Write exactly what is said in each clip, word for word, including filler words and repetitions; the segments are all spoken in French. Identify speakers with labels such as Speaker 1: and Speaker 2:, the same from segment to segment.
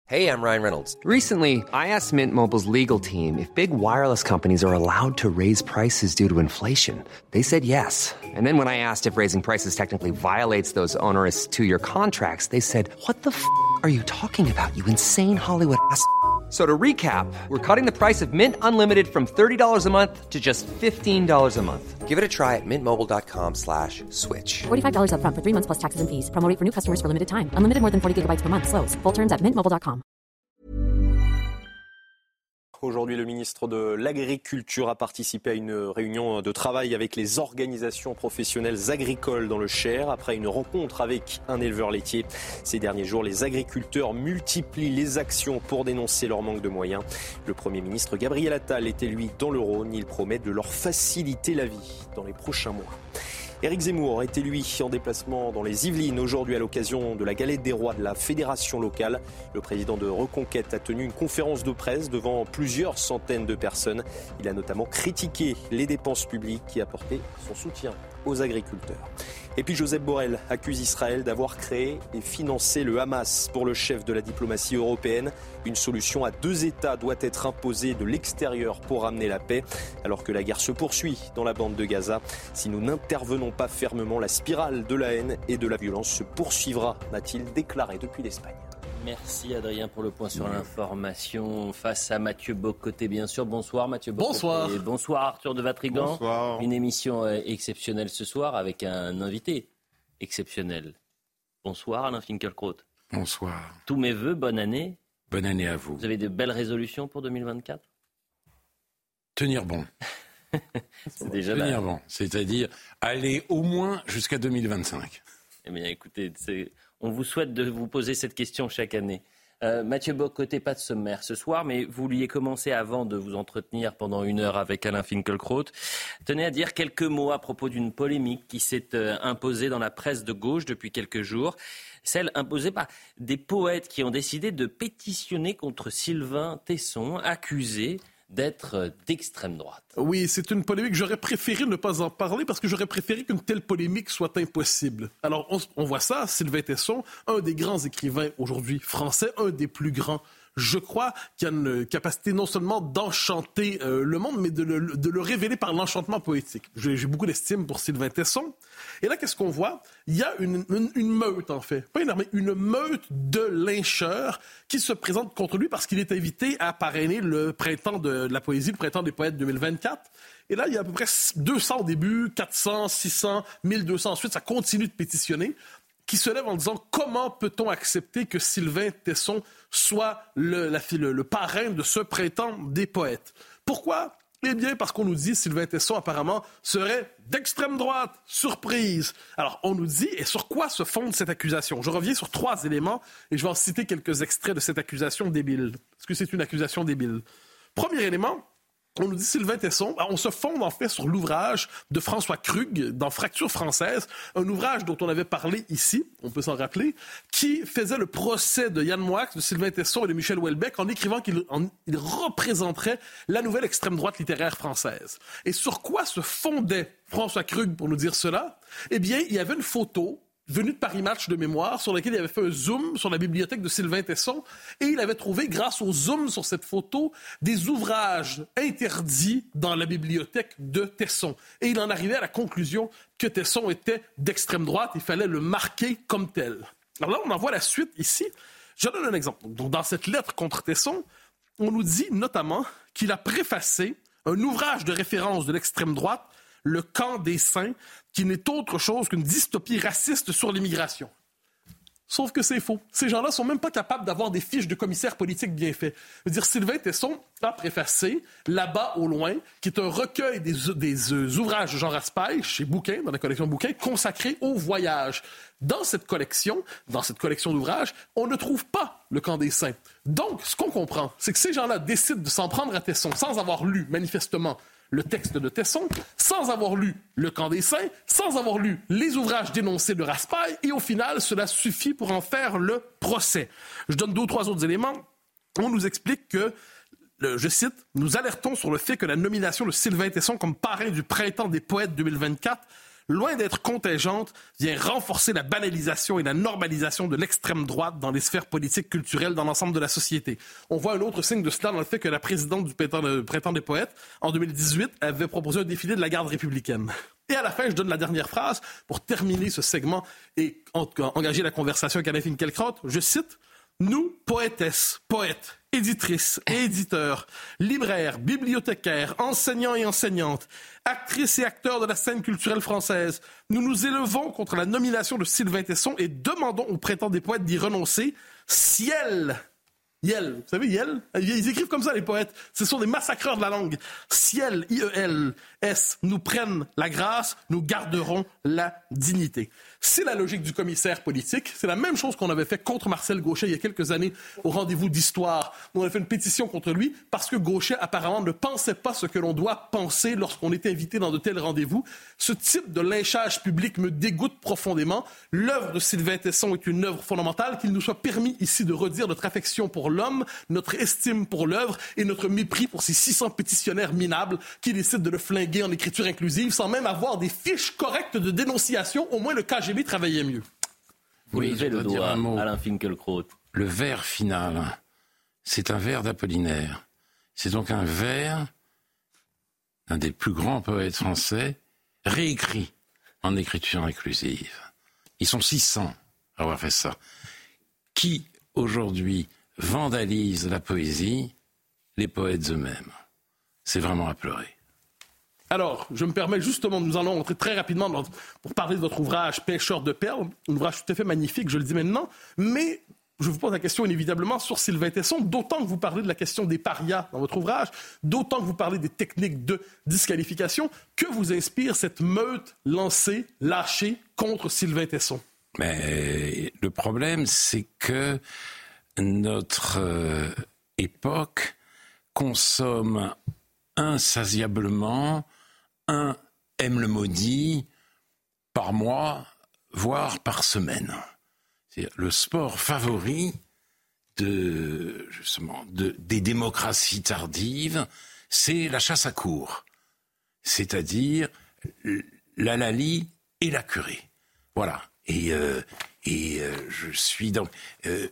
Speaker 1: Hey, I'm Ryan Reynolds.
Speaker 2: Recently, I asked Mint Mobile's legal team if big wireless companies are allowed to raise prices due to inflation. They said yes. And then when I asked if raising prices technically violates those onerous two-year contracts, they said, what the f*** are you talking about, you insane Hollywood ass f- So to recap, we're cutting the price of Mint Unlimited from thirty dollars a month to just fifteen dollars a month.
Speaker 1: Give it a try at mintmobile.com slash switch.
Speaker 3: forty-five dollars up front for three months plus taxes and fees. Promo rate for new customers for limited time. Unlimited more than forty gigabytes per month. Slows full terms at mint mobile dot com.
Speaker 4: Aujourd'hui, le ministre de l'Agriculture a participé à une réunion de travail avec les organisations professionnelles agricoles dans le Cher après une rencontre avec un éleveur laitier. Ces derniers jours, les agriculteurs multiplient les actions pour dénoncer leur manque de moyens. Le Premier ministre Gabriel Attal était lui dans le Rhône. Il promet de leur faciliter la vie dans les prochains mois. Éric Zemmour était lui en déplacement dans les Yvelines aujourd'hui à l'occasion de la galette des rois de la fédération locale. Le président de Reconquête a tenu une conférence de presse devant plusieurs centaines de personnes. Il a notamment critiqué les dépenses publiques et apporté son soutien aux agriculteurs. Et puis Josep Borrell accuse Israël d'avoir créé et financé le Hamas. Pour le chef de la diplomatie européenne, une solution à deux États doit être imposée de l'extérieur pour ramener la paix, alors que la guerre se poursuit dans la bande de Gaza. Si nous n'intervenons pas fermement, la spirale de la haine et de la violence se poursuivra, n'a-t-il déclaré depuis l'Espagne.
Speaker 5: Merci Adrien pour le point sur l'information. Face à Mathieu Bocoté, bien sûr. Bonsoir Mathieu Bocoté.
Speaker 6: Bonsoir.
Speaker 5: Bonsoir Arthur de Vatrigan.
Speaker 6: Bonsoir.
Speaker 5: Une émission exceptionnelle ce soir avec un invité exceptionnel. Bonsoir Alain Finkielkraut.
Speaker 6: Bonsoir.
Speaker 5: Tous mes vœux, bonne année.
Speaker 6: Bonne année à vous.
Speaker 5: Vous avez de belles résolutions pour deux mille vingt-quatre ?
Speaker 6: Tenir bon.
Speaker 5: C'est déjà
Speaker 6: Tenir
Speaker 5: là.
Speaker 6: bon, c'est-à-dire aller au moins jusqu'à deux mille vingt-cinq.
Speaker 5: Eh bien écoutez, c'est... on vous souhaite de vous poser cette question chaque année. Euh, Mathieu Bocoté, pas de sommaire ce soir, mais vous vouliez commencer avant de vous entretenir pendant une heure avec Alain Finkielkraut. Tenez à dire quelques mots à propos d'une polémique qui s'est euh, imposée dans la presse de gauche depuis quelques jours. Celle imposée par des poètes qui ont décidé de pétitionner contre Sylvain Tesson, accusé d'être d'extrême droite.
Speaker 7: Oui, c'est une polémique. J'aurais préféré ne pas en parler parce que j'aurais préféré qu'une telle polémique soit impossible. Alors, on, on voit ça, Sylvain Tesson, un des grands écrivains aujourd'hui français, un des plus grands. Je crois qu'il y a une capacité non seulement d'enchanter euh, le monde, mais de le, de le révéler par l'enchantement poétique. J'ai, j'ai beaucoup d'estime pour Sylvain Tesson. Et là, qu'est-ce qu'on voit? Il y a une, une, une meute, en fait. Pas une armée, une meute de lyncheurs qui se présente contre lui parce qu'il est invité à parrainer le printemps de, de la poésie, le printemps des poètes deux mille vingt-quatre. Et là, il y a à peu près deux cents au début, quatre cents, six cents, mille deux cents ensuite. Ça continue de pétitionner, qui se lève en disant comment peut-on accepter que Sylvain Tesson soit le, la, le, le parrain de ce printemps des poètes. Pourquoi? Eh bien, parce qu'on nous dit que Sylvain Tesson, apparemment, serait d'extrême droite. Surprise! Alors, on nous dit, et sur quoi se fonde cette accusation? Je reviens sur trois éléments, et je vais en citer quelques extraits de cette accusation débile. Est-ce que c'est une accusation débile? Premier élément, on nous dit Sylvain Tesson, on se fonde en fait sur l'ouvrage de François Krug dans Fracture française, un ouvrage dont on avait parlé ici, on peut s'en rappeler, qui faisait le procès de Yann Moix, de Sylvain Tesson et de Michel Houellebecq en écrivant qu'il en, il représenterait la nouvelle extrême droite littéraire française. Et sur quoi se fondait François Krug pour nous dire cela? Eh bien, il y avait une photo venu de Paris Match de mémoire, sur laquelle il avait fait un zoom sur la bibliothèque de Sylvain Tesson, et il avait trouvé, grâce au zoom sur cette photo, des ouvrages interdits dans la bibliothèque de Tesson. Et il en arrivait à la conclusion que Tesson était d'extrême droite, il fallait le marquer comme tel. Alors là, on en voit la suite ici. Je donne un exemple. Donc, dans cette lettre contre Tesson, on nous dit notamment qu'il a préfacé un ouvrage de référence de l'extrême droite, Le camp des saints, qui n'est autre chose qu'une dystopie raciste sur l'immigration. Sauf que c'est faux. Ces gens-là sont même pas capables d'avoir des fiches de commissaires politiques bien faits. Je veux dire, Sylvain Tesson a préfacé Là-bas au loin, qui est un recueil des, des euh, ouvrages de Jean Raspail, chez Bouquin, dans la collection Bouquin, consacrés au voyage. Dans cette collection, dans cette collection d'ouvrages, on ne trouve pas le camp des saints. Donc, ce qu'on comprend, c'est que ces gens-là décident de s'en prendre à Tesson sans avoir lu, manifestement, le texte de Tesson, sans avoir lu Le camp des saints, sans avoir lu les ouvrages dénoncés de Raspail, et au final, cela suffit pour en faire le procès. Je donne deux ou trois autres éléments. On nous explique que, le, je cite, « Nous alertons sur le fait que la nomination de Sylvain Tesson comme parrain du Printemps des poètes deux mille vingt-quatre loin d'être contingente, vient renforcer la banalisation et la normalisation de l'extrême droite dans les sphères politiques, culturelles, dans l'ensemble de la société. On voit un autre signe de cela dans le fait que la présidente du Printemps des poètes, en deux mille dix-huit, avait proposé un défilé de la garde républicaine. Et à la fin, je donne la dernière phrase pour terminer ce segment et engager la conversation avec Alain Finkielkraut. Je cite « Nous, poétesses, poètes, éditrices et éditeurs, libraires, bibliothécaires, enseignants et enseignantes, actrices et acteurs de la scène culturelle française, nous nous élevons contre la nomination de Sylvain Tesson et demandons au Printemps des poètes d'y renoncer. Ciel !» Yel, vous savez, Yel, ils écrivent comme ça les poètes. Ce sont des massacreurs de la langue. Ciel, I E L S, nous prennent la grâce, nous garderons la dignité. C'est la logique du commissaire politique. C'est la même chose qu'on avait fait contre Marcel Gauchet il y a quelques années au rendez-vous d'histoire. On avait fait une pétition contre lui parce que Gauchet apparemment ne pensait pas ce que l'on doit penser lorsqu'on est invité dans de tels rendez-vous. Ce type de lynchage public me dégoûte profondément. L'œuvre de Sylvain Tesson est une œuvre fondamentale. Qu'il nous soit permis ici de redire notre affection pour l'homme, notre estime pour l'œuvre et notre mépris pour ces six cents pétitionnaires minables qui décident de le flinguer en écriture inclusive sans même avoir des fiches correctes de dénonciation. Au moins, le K G B travaillait mieux.
Speaker 5: Vous
Speaker 6: oui,
Speaker 5: levez le doigt, Alain Finkielkraut.
Speaker 6: Le vers final, c'est un vers d'Apollinaire. C'est donc un vers d'un des plus grands poètes français, réécrit en écriture inclusive. Ils sont six cents à avoir fait ça. Qui, aujourd'hui, vandalise la poésie? Les poètes eux-mêmes. C'est vraiment à pleurer.
Speaker 7: Alors, je me permets justement, nous allons entrer très rapidement dans, pour parler de votre ouvrage « Pêcheur de perles », un ouvrage tout à fait magnifique, je le dis maintenant, mais je vous pose la question inévitablement sur Sylvain Tesson, d'autant que vous parlez de la question des parias dans votre ouvrage, d'autant que vous parlez des techniques de disqualification. Que vous inspire cette meute lancée, lâchée contre Sylvain Tesson?
Speaker 6: Mais le problème, c'est que notre euh, époque consomme insatiablement un aime le maudit par mois, voire par semaine. C'est le sport favori de, justement, de, des démocraties tardives, c'est la chasse à courre. C'est-à-dire l'halali et la curée. Voilà. Et, euh, et euh, je suis donc... Euh,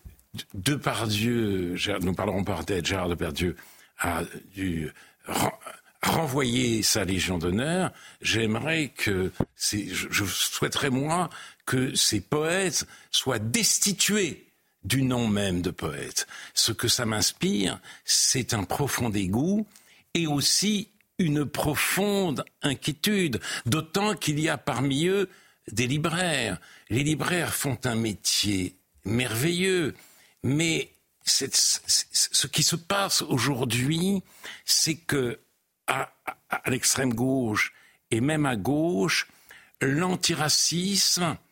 Speaker 6: Depardieu, nous parlerons peut-être, Gérard Depardieu a dû renvoyer sa Légion d'honneur. J'aimerais que, c'est, je, je souhaiterais moi que ces poètes soient destitués du nom même de poète. Ce que ça m'inspire, c'est un profond dégoût et aussi une profonde inquiétude, d'autant qu'il y a parmi eux des libraires. Les libraires font un métier merveilleux, mais c'est, c'est, ce qui se passe aujourd'hui, c'est que à, à, à l'extrême gauche et même à gauche, l'antiracisme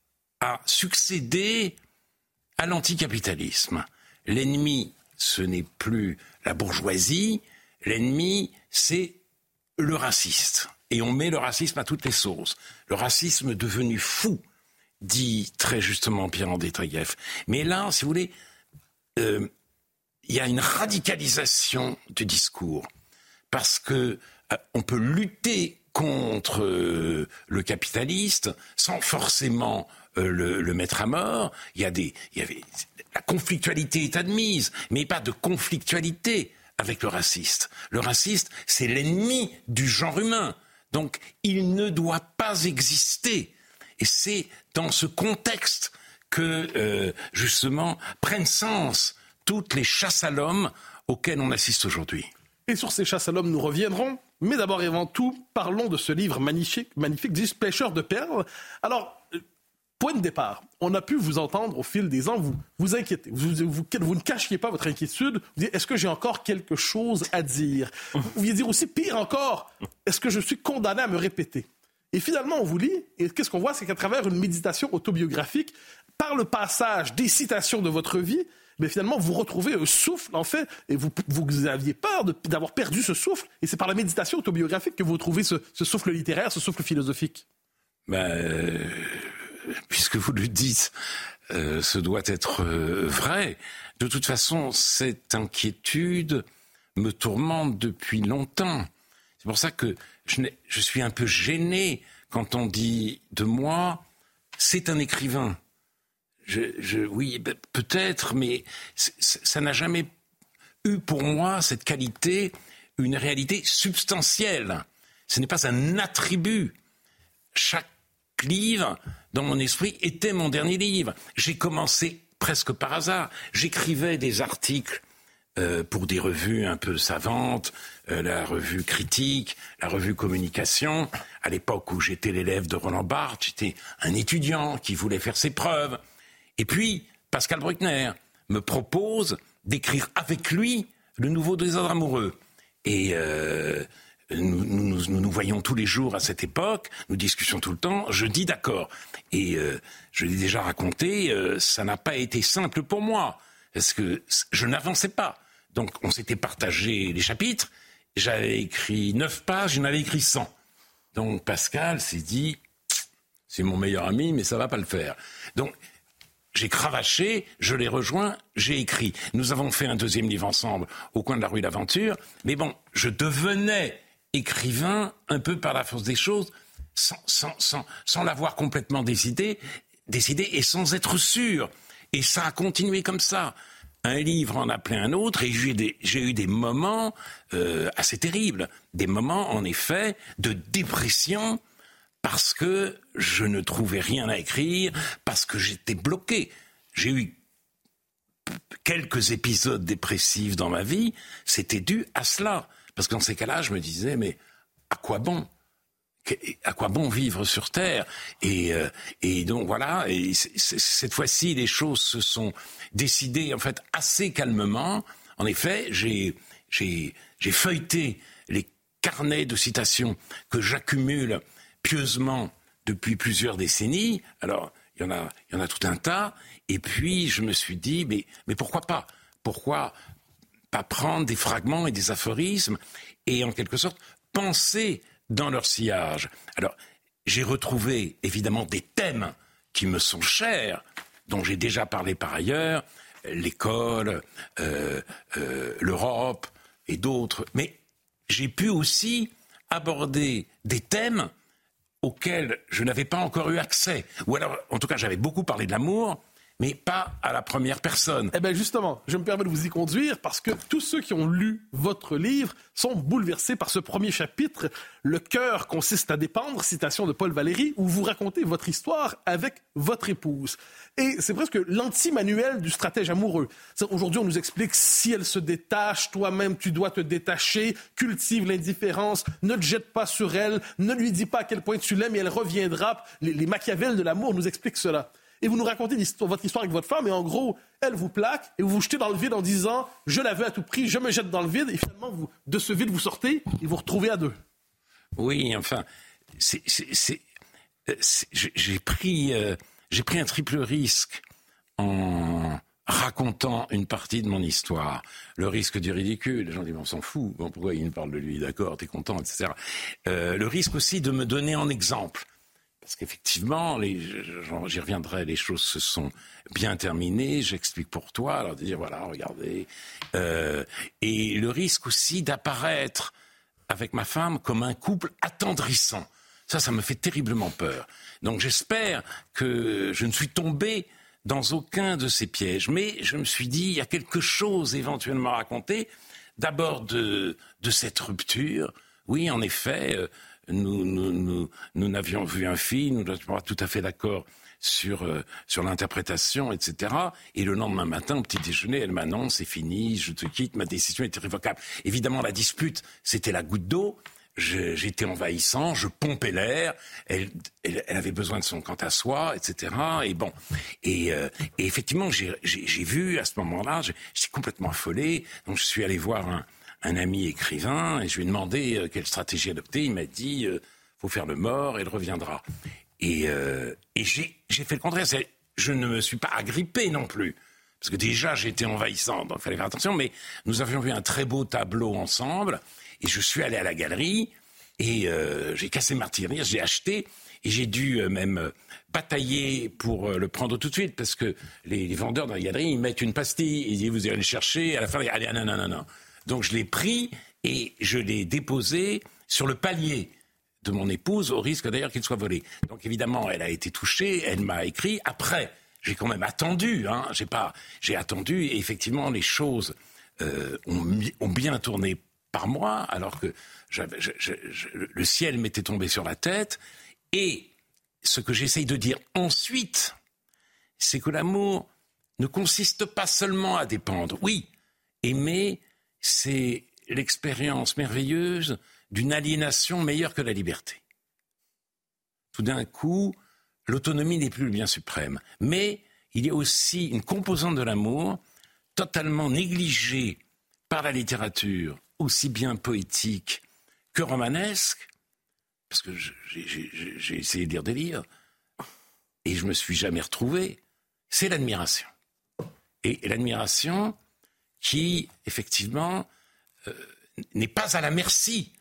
Speaker 6: a succédé à l'anticapitalisme. L'ennemi, ce n'est plus la bourgeoisie, l'ennemi, c'est le raciste. Et on met le racisme à toutes les sauces. Le racisme devenu fou, dit très justement Pierre-André Taguieff. Mais là, si vous voulez, euh, il y a une radicalisation du discours. Parce que euh, on peut lutter contre euh, le capitaliste sans forcément euh, le, le mettre à mort. Il y a des, il y avait, la conflictualité est admise, mais pas de conflictualité avec le raciste. Le raciste, c'est l'ennemi du genre humain. Donc, il ne doit pas exister. Et c'est dans ce contexte que, euh, justement, prennent sens toutes les chasses à l'homme auxquelles on assiste aujourd'hui.
Speaker 7: Et sur ces chasses à l'homme, nous reviendrons. Mais d'abord et avant tout, parlons de ce livre magnifique, magnifique, dit « Pêcheur de perles ». Alors, point de départ, on a pu vous entendre au fil des ans, vous vous inquiétez. Vous, vous, vous, vous ne cachiez pas votre inquiétude. Vous dites, est-ce que j'ai encore quelque chose à dire? Vous vouliez dire aussi, pire encore, est-ce que je suis condamné à me répéter? Et finalement, on vous lit, et qu'est-ce qu'on voit? C'est qu'à travers une méditation autobiographique, par le passage des citations de votre vie, mais finalement, vous retrouvez un souffle, en fait, et vous, vous aviez peur de, d'avoir perdu ce souffle, et c'est par la méditation autobiographique que vous retrouvez ce, ce souffle littéraire, ce souffle philosophique.
Speaker 6: Ben, euh, puisque vous le dites, euh, ce doit être euh, vrai. De toute façon, cette inquiétude me tourmente depuis longtemps. C'est pour ça que je, je suis un peu gêné quand on dit de moi, c'est un écrivain. Je, je, oui, ben, peut-être, mais c- c- ça n'a jamais eu pour moi cette qualité, une réalité substantielle. Ce n'est pas un attribut. Chaque livre, dans mon esprit, était mon dernier livre. J'ai commencé presque par hasard. J'écrivais des articles euh, pour des revues un peu savantes, euh, la revue Critique, la revue Communication. À l'époque où j'étais l'élève de Roland Barthes, j'étais un étudiant qui voulait faire ses preuves. Et puis, Pascal Bruckner me propose d'écrire avec lui le nouveau Désordre amoureux. Et euh, nous, nous, nous nous voyons tous les jours à cette époque, nous discutions tout le temps, je dis d'accord. Et euh, je l'ai déjà raconté, euh, ça n'a pas été simple pour moi, parce que je n'avançais pas. Donc on s'était partagé les chapitres, j'avais écrit neuf pages, j'en avais écrit cent. Donc Pascal s'est dit, c'est mon meilleur ami, mais ça va pas le faire. Donc j'ai cravaché, je l'ai rejoint, j'ai écrit. Nous avons fait un deuxième livre ensemble, Au coin de la rue d'Aventure. Mais bon, je devenais écrivain un peu par la force des choses, sans, sans, sans, sans l'avoir complètement décidé, décidé et sans être sûr. Et ça a continué comme ça. Un livre en appelait un autre, et j'ai eu des, j'ai eu des moments euh, assez terribles. Des moments, en effet, de dépression, parce que je ne trouvais rien à écrire, parce que j'étais bloqué. J'ai eu quelques épisodes dépressifs dans ma vie, c'était dû à cela. Parce que dans ces cas-là, je me disais, mais à quoi bon ? À quoi bon vivre sur Terre ? Et, euh, et donc voilà, et c- c- cette fois-ci, les choses se sont décidées en fait assez calmement. En effet, j'ai, j'ai, j'ai feuilleté les carnets de citations que j'accumule pieusement depuis plusieurs décennies. Alors, il y en a, il y en a tout un tas. Et puis, je me suis dit, mais, mais pourquoi pas ? Pourquoi pas prendre des fragments et des aphorismes et, en quelque sorte, penser dans leur sillage. Alors, j'ai retrouvé, évidemment, des thèmes qui me sont chers, dont j'ai déjà parlé par ailleurs, l'école, euh, euh, l'Europe et d'autres. Mais j'ai pu aussi aborder des thèmes auxquels je n'avais pas encore eu accès. Ou alors, en tout cas, j'avais beaucoup parlé de l'amour, mais pas à la première personne.
Speaker 7: Eh bien, justement, je me permets de vous y conduire parce que tous ceux qui ont lu votre livre sont bouleversés par ce premier chapitre. Le cœur consiste à dépendre, citation de Paul Valéry, où vous racontez votre histoire avec votre épouse. Et c'est presque l'anti-manuel du stratège amoureux. Aujourd'hui, on nous explique si elle se détache, toi-même, tu dois te détacher, cultive l'indifférence, ne te jette pas sur elle, ne lui dis pas à quel point tu l'aimes et elle reviendra. Les, les Machiavel de l'amour nous expliquent cela. Et vous nous racontez l'histoire, votre histoire avec votre femme, et en gros, elle vous plaque, et vous vous jetez dans le vide en disant « je la veux à tout prix, je me jette dans le vide », et finalement, vous, de ce vide, vous sortez, et vous retrouvez à deux.
Speaker 6: Oui, enfin, c'est, c'est, c'est, c'est, j'ai, pris, euh, j'ai pris un triple risque en racontant une partie de mon histoire. Le risque du ridicule, les gens disent « on s'en fout, bon, pourquoi il nous parle de lui, d'accord, t'es content, et cetera » euh, Le risque aussi de me donner en exemple. Parce qu'effectivement, les, j'y reviendrai, les choses se sont bien terminées, j'explique pour toi, alors de dire, voilà, regardez. Euh, et le risque aussi d'apparaître avec ma femme comme un couple attendrissant. Ça, ça me fait terriblement peur. Donc j'espère que je ne suis tombé dans aucun de ces pièges. Mais je me suis dit, il y a quelque chose éventuellement à raconter. D'abord de, de cette rupture. Oui, en effet... Euh, Nous, nous, nous, nous n'avions vu un film, nous n'étions pas tout à fait d'accord sur, euh, sur l'interprétation, et cetera. Et le lendemain matin, au petit déjeuner, elle m'annonce, c'est fini, je te quitte, ma décision est irrévocable. Évidemment, la dispute, c'était la goutte d'eau. Je, j'étais envahissant, je pompais l'air, elle, elle, elle avait besoin de son quant à soi, et cetera. Et bon, et, euh, et effectivement, j'ai, j'ai, j'ai vu à ce moment-là, j'ai, j'étais complètement affolé, donc je suis allé voir un... un ami écrivain, et je lui ai demandé euh, quelle stratégie adopter. Il m'a dit, euh, faut faire le mort, elle reviendra. Et, euh, et j'ai, j'ai fait le contraire. C'est, je ne me suis pas agrippé non plus. Parce que déjà, j'étais envahissant, donc il fallait faire attention. Mais nous avions vu un très beau tableau ensemble, et je suis allé à la galerie, et euh, j'ai cassé ma tirelire, j'ai acheté, et j'ai dû euh, même euh, batailler pour euh, le prendre tout de suite, parce que les, les vendeurs dans la galerie, ils mettent une pastille, ils disent, vous allez le chercher, à la fin, ils disent, allez, non, non, non, non. Donc je l'ai pris et je l'ai déposé sur le palier de mon épouse, au risque d'ailleurs qu'il soit volé. Donc évidemment, elle a été touchée, elle m'a écrit. Après, j'ai quand même attendu, hein, j'ai pas, j'ai attendu, et effectivement, les choses euh, ont, ont bien tourné par moi, alors que j'avais, je, je, je, le ciel m'était tombé sur la tête. Et ce que j'essaye de dire ensuite, c'est que l'amour ne consiste pas seulement à dépendre. Oui, aimer, c'est l'expérience merveilleuse d'une aliénation meilleure que la liberté. Tout d'un coup, l'autonomie n'est plus le bien suprême. Mais il y a aussi une composante de l'amour totalement négligée par la littérature, aussi bien poétique que romanesque, parce que j'ai, j'ai, j'ai essayé de lire des livres, et je ne me suis jamais retrouvé, c'est l'admiration. Et, et l'admiration qui, effectivement, euh, n'est pas à la merci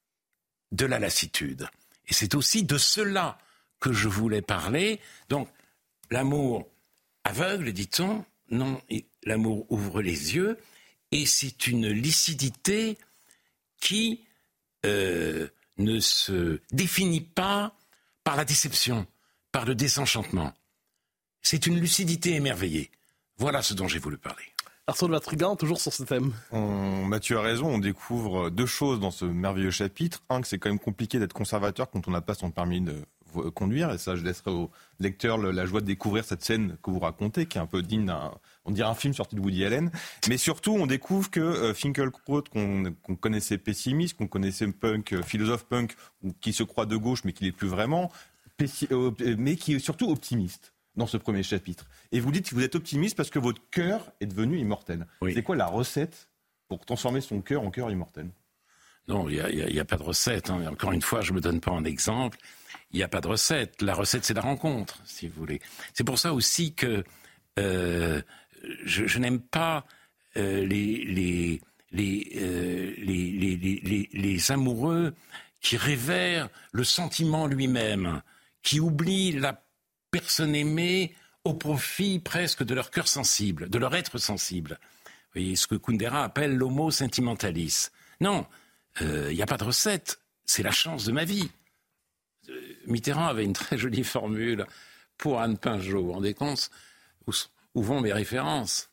Speaker 6: de la lassitude. Et c'est aussi de cela que je voulais parler. Donc, l'amour aveugle, dit-on, non, l'amour ouvre les yeux, et c'est une lucidité qui euh, ne se définit pas par la déception, par le désenchantement. C'est une lucidité émerveillée. Voilà ce dont j'ai voulu parler.
Speaker 7: Arsène Vatrigan, toujours sur ce thème.
Speaker 8: On, Mathieu a raison, on découvre deux choses dans ce merveilleux chapitre. Un, que c'est quand même compliqué d'être conservateur quand on n'a pas son permis de conduire. Et ça, je laisserai au lecteur la joie de découvrir cette scène que vous racontez, qui est un peu digne d'un, on dirait un film sorti de Woody Allen. Mais surtout, on découvre que euh, Finkielkraut, qu'on, qu'on connaissait pessimiste, qu'on connaissait punk, euh, philosophe punk, ou qui se croit de gauche, mais qui l'est plus vraiment, pessi- euh, mais qui est surtout optimiste dans ce premier chapitre. Et vous dites que vous êtes optimiste parce que votre cœur est devenu immortel. Oui. C'est quoi la recette pour transformer son cœur en cœur immortel ?
Speaker 6: Non, il n'y a, a, a pas de recette. Hein. Encore une fois, je ne me donne pas un exemple. Il n'y a pas de recette. La recette, c'est la rencontre, si vous voulez. C'est pour ça aussi que euh, je, je n'aime pas euh, les, les, les, euh, les, les, les, les, les amoureux qui révèrent le sentiment lui-même, qui oublient la personne aimée au profit presque de leur cœur sensible, de leur être sensible. Vous voyez, ce que Kundera appelle l'homo sentimentalis. Non, il euh, n'y a pas de recette, c'est la chance de ma vie. Euh, Mitterrand avait une très jolie formule pour Anne Pinjot. Vous vous rendez compte où, où vont mes références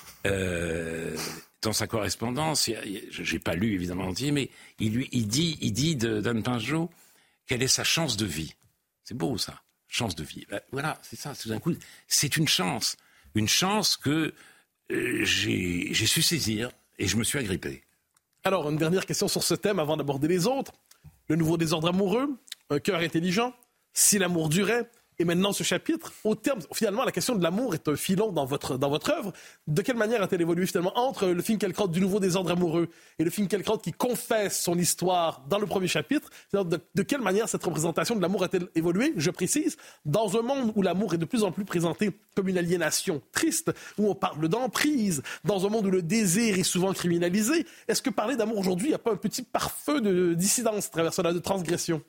Speaker 6: euh, dans sa correspondance, y a, y a, je n'ai pas lu évidemment entier, mais il, lui, il dit, il dit de, d'Anne Pinjot quelle est sa chance de vie. C'est beau ça. Chance de vie. Ben, voilà, c'est ça, tout d'un coup, c'est une chance. Une chance que euh, j'ai, j'ai su saisir et je me suis agrippé.
Speaker 7: Alors, une dernière question sur ce thème avant d'aborder les autres. Le nouveau désordre amoureux, un cœur intelligent, si l'amour durait. Et maintenant, ce chapitre, au terme, finalement, la question de l'amour est un filon dans votre, dans votre œuvre. De quelle manière a-t-elle évolué finalement entre le Finkielkraut du nouveau désordre amoureux et le Finkielkraut qui confesse son histoire dans le premier chapitre? De, de quelle manière cette représentation de l'amour a-t-elle évolué? Je précise, dans un monde où l'amour est de plus en plus présenté comme une aliénation triste, où on parle d'emprise, dans un monde où le désir est souvent criminalisé, est-ce que parler d'amour aujourd'hui, il n'y a pas un petit parfum de dissidence, travers cela, de transgression?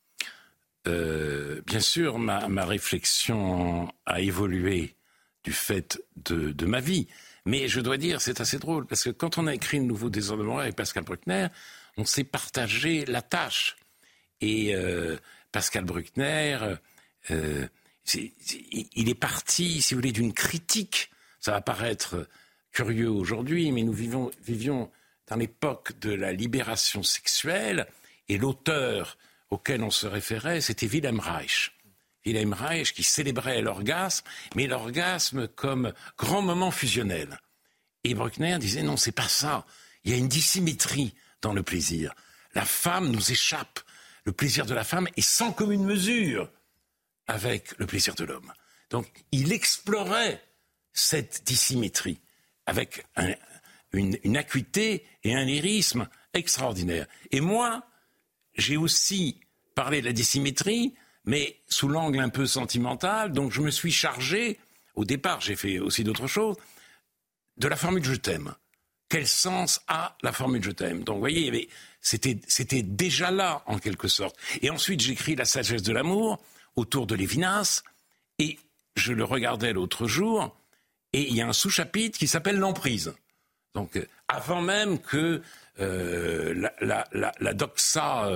Speaker 6: Euh, bien sûr, ma, ma réflexion a évolué du fait de, de ma vie. Mais je dois dire, c'est assez drôle, parce que quand on a écrit le nouveau désordre amoureux avec Pascal Bruckner, on s'est partagé la tâche. Et euh, Pascal Bruckner, euh, c'est, c'est, il est parti, si vous voulez, d'une critique. Ça va paraître curieux aujourd'hui, mais nous vivons, vivions dans l'époque de la libération sexuelle, et l'auteur auquel on se référait, c'était Wilhelm Reich. Wilhelm Reich qui célébrait l'orgasme, mais l'orgasme comme grand moment fusionnel. Et Bruckner disait non, c'est pas ça. Il y a une dissymétrie dans le plaisir. La femme nous échappe. Le plaisir de la femme est sans commune mesure avec le plaisir de l'homme. Donc, il explorait cette dissymétrie avec un, une, une acuité et un lyrisme extraordinaire. Et moi, j'ai aussi parlé de la dissymétrie, mais sous l'angle un peu sentimental. Donc je me suis chargé, au départ j'ai fait aussi d'autres choses, de la formule « je t'aime ». Quel sens a la formule « je t'aime » Donc vous voyez, mais c'était, c'était déjà là en quelque sorte. Et ensuite j'écris « La sagesse de l'amour » autour de Lévinas, et je le regardais l'autre jour, et il y a un sous-chapitre qui s'appelle « L'emprise ». Donc avant même que euh, la, la, la, la doxa... Euh,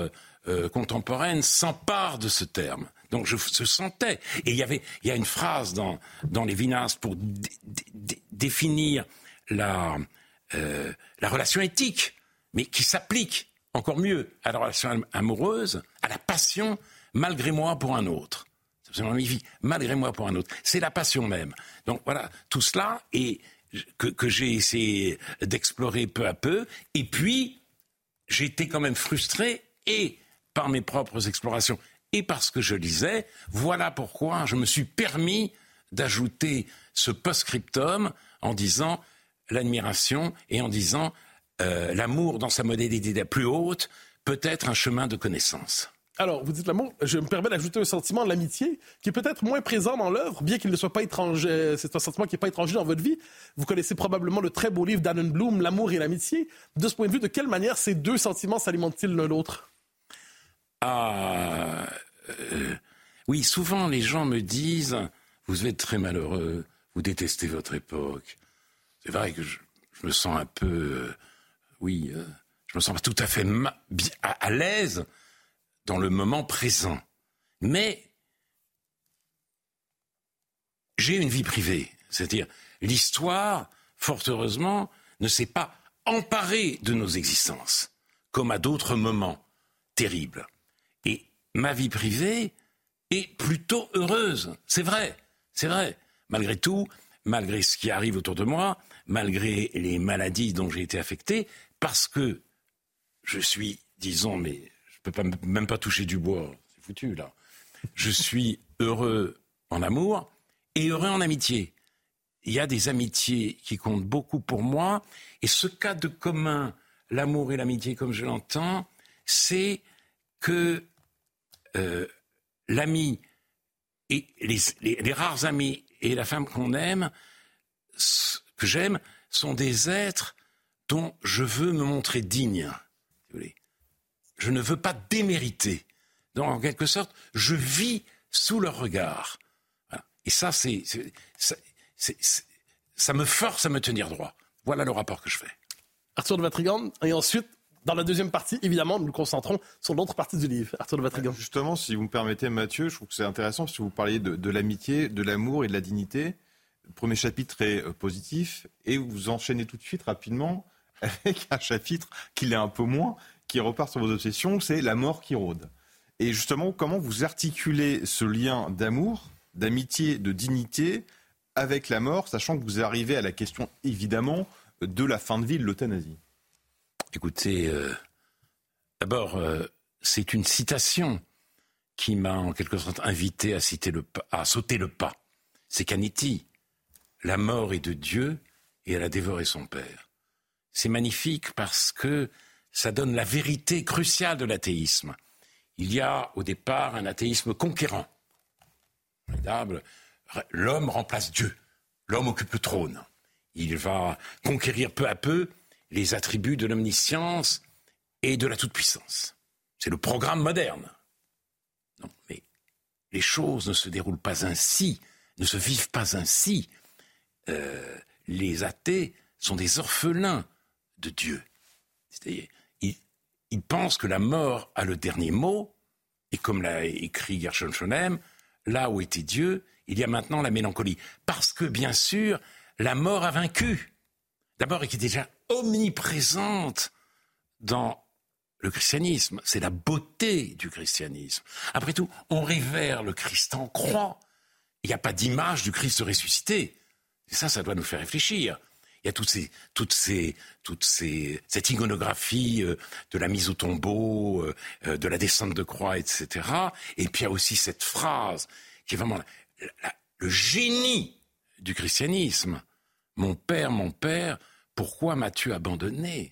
Speaker 6: euh, contemporaine s'empare de ce terme. Donc je se sentais. Et il y avait, il y a une phrase dans, dans Lévinas pour dé, dé, définir la, euh, la relation éthique, mais qui s'applique encore mieux à la relation amoureuse, à la passion, malgré moi pour un autre. C'est absolument magnifique. Malgré moi pour un autre. C'est la passion même. Donc voilà, tout cela est, que, que j'ai essayé d'explorer peu à peu. Et puis, j'ai été quand même frustré, et par mes propres explorations, et parce que je lisais. Voilà pourquoi je me suis permis d'ajouter ce post-scriptum en disant l'admiration et en disant euh, l'amour dans sa modalité la plus haute peut être un chemin de connaissance.
Speaker 7: Alors, vous dites l'amour, je me permets d'ajouter un sentiment, l'amitié, qui est peut-être moins présent dans l'œuvre, bien qu'il ne soit pas étranger. C'est un sentiment qui n'est pas étranger dans votre vie. Vous connaissez probablement le très beau livre d'Anne Bloom, L'amour et l'amitié. De ce point de vue, de quelle manière ces deux sentiments s'alimentent-ils l'un l'autre?
Speaker 6: Ah, euh, oui, souvent les gens me disent « Vous êtes très malheureux, vous détestez votre époque ». C'est vrai que je, je me sens un peu, euh, oui, euh, je me sens pas tout à fait ma- bien, à, à l'aise dans le moment présent. Mais j'ai une vie privée, c'est-à-dire l'histoire, fort heureusement, ne s'est pas emparée de nos existences, comme à d'autres moments terribles. Et ma vie privée est plutôt heureuse, c'est vrai, c'est vrai. Malgré tout, malgré ce qui arrive autour de moi, malgré les maladies dont j'ai été affecté, parce que je suis, disons, mais je ne peux pas, même pas toucher du bois, c'est foutu là. Je suis heureux en amour et heureux en amitié. Il y a des amitiés qui comptent beaucoup pour moi, et ce cadre commun, l'amour et l'amitié comme je l'entends, c'est que euh, l'ami et les, les, les rares amis et la femme qu'on aime, que j'aime, sont des êtres dont je veux me montrer digne. Si vous voulez. Je ne veux pas démériter. Donc, en quelque sorte, je vis sous leur regard. Voilà. Et ça, c'est, c'est, c'est, c'est, c'est, ça me force à me tenir droit. Voilà le rapport que je fais.
Speaker 7: Arthur de Vatrigan, et ensuite, dans la deuxième partie, évidemment, nous nous concentrons sur l'autre partie du livre. Arthur de Vatrigan.
Speaker 8: Justement, si vous me permettez, Mathieu, je trouve que c'est intéressant parce que vous parliez de, de l'amitié, de l'amour et de la dignité. Le premier chapitre est euh, positif et vous enchaînez tout de suite rapidement avec un chapitre qui l'est un peu moins, qui repart sur vos obsessions, c'est la mort qui rôde. Et justement, comment vous articulez ce lien d'amour, d'amitié, de dignité avec la mort, sachant que vous arrivez à la question, évidemment, de la fin de vie, de l'euthanasie?
Speaker 6: Écoutez, euh, d'abord, euh, c'est une citation qui m'a en quelque sorte invité à, citer le pas, à sauter le pas. C'est Canetti. La mort est de Dieu et elle a dévoré son Père. C'est magnifique parce que ça donne la vérité cruciale de l'athéisme. Il y a au départ un athéisme conquérant. Formidable. L'homme remplace Dieu. L'homme occupe le trône. Il va conquérir peu à peu les attributs de l'omniscience et de la toute-puissance. C'est le programme moderne. Non, mais les choses ne se déroulent pas ainsi, ne se vivent pas ainsi. Euh, les athées sont des orphelins de Dieu. C'est-à-dire, ils, ils pensent que la mort a le dernier mot, et comme l'a écrit Gershon Schoenem, là où était Dieu, il y a maintenant la mélancolie. Parce que, bien sûr, la mort a vaincu. D'abord, et qui est déjà omniprésente dans le christianisme. C'est la beauté du christianisme. Après tout, on révère le Christ en croix. Il n'y a pas d'image du Christ ressuscité. Et ça, ça doit nous faire réfléchir. Il y a toutes ces, toutes ces, toutes ces, cette iconographie euh, de la mise au tombeau, euh, de la descente de croix, et cetera. Et puis il y a aussi cette phrase qui est vraiment la, la, le génie du christianisme. Mon Père, mon Père, pourquoi m'as-tu abandonné?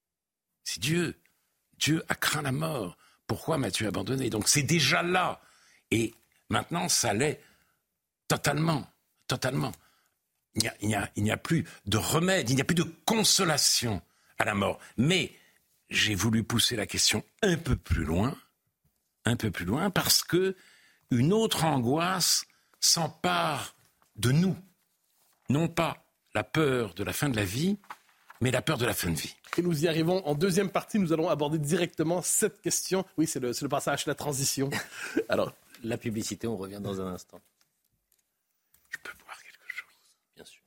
Speaker 6: C'est Dieu. Dieu a craint la mort. Pourquoi m'as-tu abandonné? Donc c'est déjà là. Et maintenant, ça l'est totalement, totalement. Il n'y a, il n'y a, il n'y a plus de remède, il n'y a plus de consolation à la mort. Mais j'ai voulu pousser la question un peu plus loin, un peu plus loin, parce que une autre angoisse s'empare de nous. Non pas la peur de la fin de la vie, mais la peur de la fin de vie.
Speaker 7: Et nous y arrivons en deuxième partie. Nous allons aborder directement cette question. Oui, c'est le, c'est le passage, la transition.
Speaker 5: Alors, la publicité, on revient dans un instant.
Speaker 6: Je peux boire quelque chose.
Speaker 5: Bien sûr.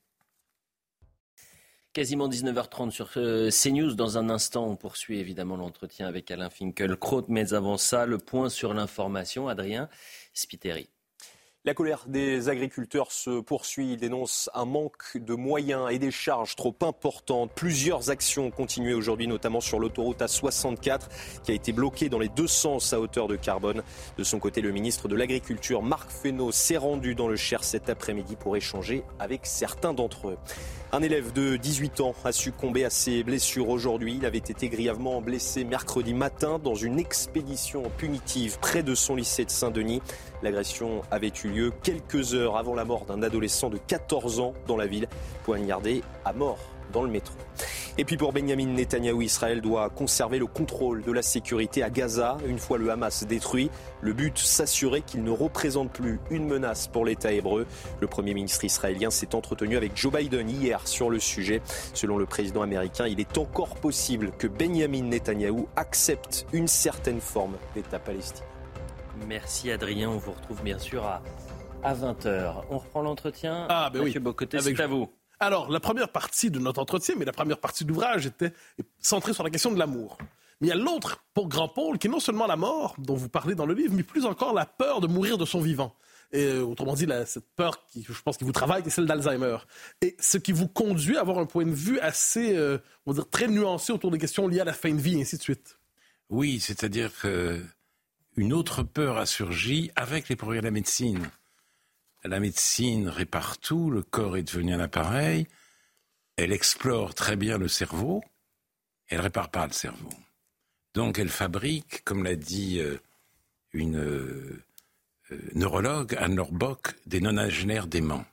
Speaker 5: Quasiment dix-neuf heures trente sur euh, CNews. Dans un instant, on poursuit évidemment l'entretien avec Alain Finkielkraut. Mais avant ça, le point sur l'information. Adrien Spiteri.
Speaker 4: La colère des agriculteurs se poursuit. Ils dénoncent un manque de moyens et des charges trop importantes. Plusieurs actions ont continué aujourd'hui, notamment sur l'autoroute A soixante-quatre, qui a été bloquée dans les deux sens à hauteur de Carbone. De son côté, le ministre de l'Agriculture, Marc Fesneau, s'est rendu dans le Cher cet après-midi pour échanger avec certains d'entre eux. Un élève de dix-huit ans a succombé à ses blessures aujourd'hui. Il avait été grièvement blessé mercredi matin dans une expédition punitive près de son lycée de Saint-Denis. L'agression avait eu lieu quelques heures avant la mort d'un adolescent de quatorze ans dans la ville, poignardé à mort dans le métro. Et puis pour Benyamin Netanyahou, Israël doit conserver le contrôle de la sécurité à Gaza. Une fois le Hamas détruit, le but, s'assurer qu'il ne représente plus une menace pour l'État hébreu. Le Premier ministre israélien s'est entretenu avec Joe Biden hier sur le sujet. Selon le président américain, il est encore possible que Benyamin Netanyahou accepte une certaine forme d'État palestinien.
Speaker 5: Merci Adrien, on vous retrouve bien sûr à, à vingt heures. On reprend l'entretien.
Speaker 7: Ah, ben
Speaker 5: Mathieu
Speaker 7: oui.
Speaker 5: Bocoté,
Speaker 7: Avec
Speaker 5: c'est à vous.
Speaker 7: Alors, la première partie de notre entretien, mais la première partie de l'ouvrage était centrée sur la question de l'amour. Mais il y a l'autre pour grand pôle qui est non seulement la mort, dont vous parlez dans le livre, mais plus encore la peur de mourir de son vivant. Et euh, autrement dit, la, cette peur qui, je pense, qui vous travaille, c'est celle d'Alzheimer. Et ce qui vous conduit à avoir un point de vue assez, euh, on va dire, très nuancé autour des questions liées à la fin de vie, et ainsi de suite.
Speaker 6: Oui, c'est-à-dire qu'une autre peur a surgi avec les progrès de la médecine. La médecine répare tout, le corps est devenu un appareil, elle explore très bien le cerveau, elle ne répare pas le cerveau. Donc elle fabrique, comme l'a dit euh, une euh, neurologue, Anne-Laure Bock, des nonagénaires déments.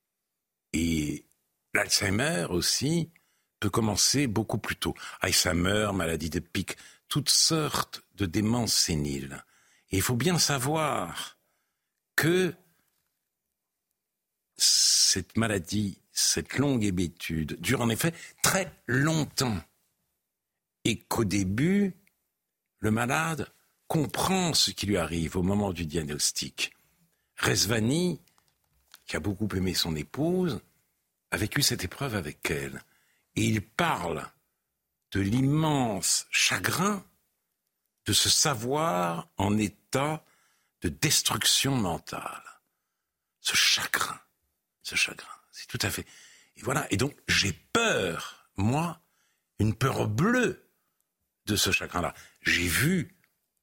Speaker 6: Et l'Alzheimer aussi peut commencer beaucoup plus tôt. Alzheimer, maladie de Pick, toutes sortes de démences séniles. Et il faut bien savoir que cette maladie, cette longue hébétude, dure en effet très longtemps. Et qu'au début, le malade comprend ce qui lui arrive au moment du diagnostic. Rezvani, qui a beaucoup aimé son épouse, a vécu cette épreuve avec elle. Et il parle de l'immense chagrin de se savoir en état de destruction mentale. Ce chagrin. Ce chagrin, c'est tout à fait... Et voilà, et donc j'ai peur, moi, une peur bleue de ce chagrin-là. J'ai vu